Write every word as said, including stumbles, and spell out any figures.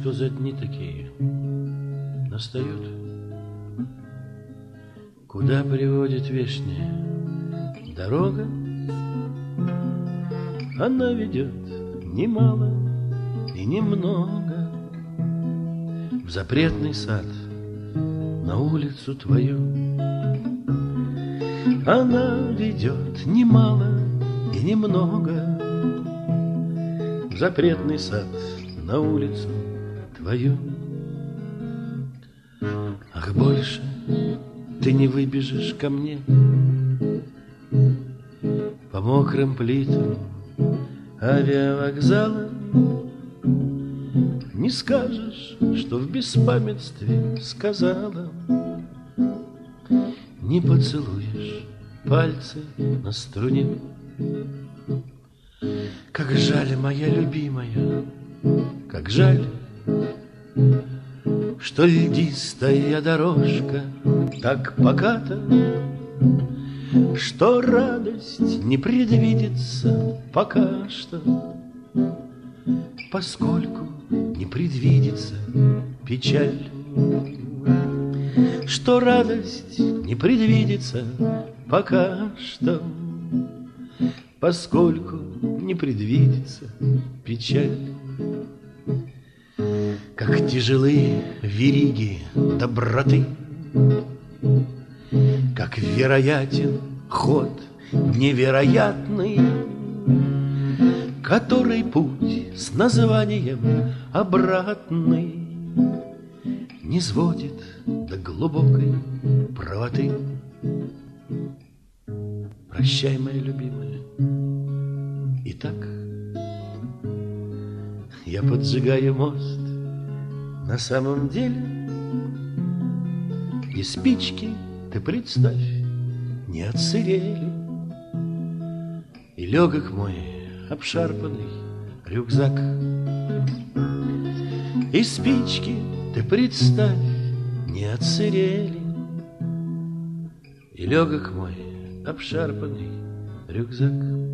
что за дни такие настают? Куда приводит вешняя дорога? Она ведет немало и немного в запретный сад, на улицу твою. Она ведет немало и немного в запретный сад, на улицу твою. Ах, больше ты не выбежишь ко мне по мокрым плитам авиавокзала, не скажешь, что в беспамятстве сказала, не поцелуешь пальцы на струне. Как жаль, моя любимая, как жаль, что льдистая дорожка так поката, что радость не предвидится пока что, поскольку не предвидится печаль. Что радость не предвидится пока что, поскольку не предвидится печаль. Как тяжелы вериги доброты, как вероятен ход невероятный, который путь с названием обратный не сводит до глубокой правоты. Прощай, моя любимая. Итак, я поджигаю мост на самом деле, и спички, ты представь, не отсырели, и легок мой обшарпанный рюкзак. И спички, ты представь, не отсырели, и легок мой обшарпанный рюкзак.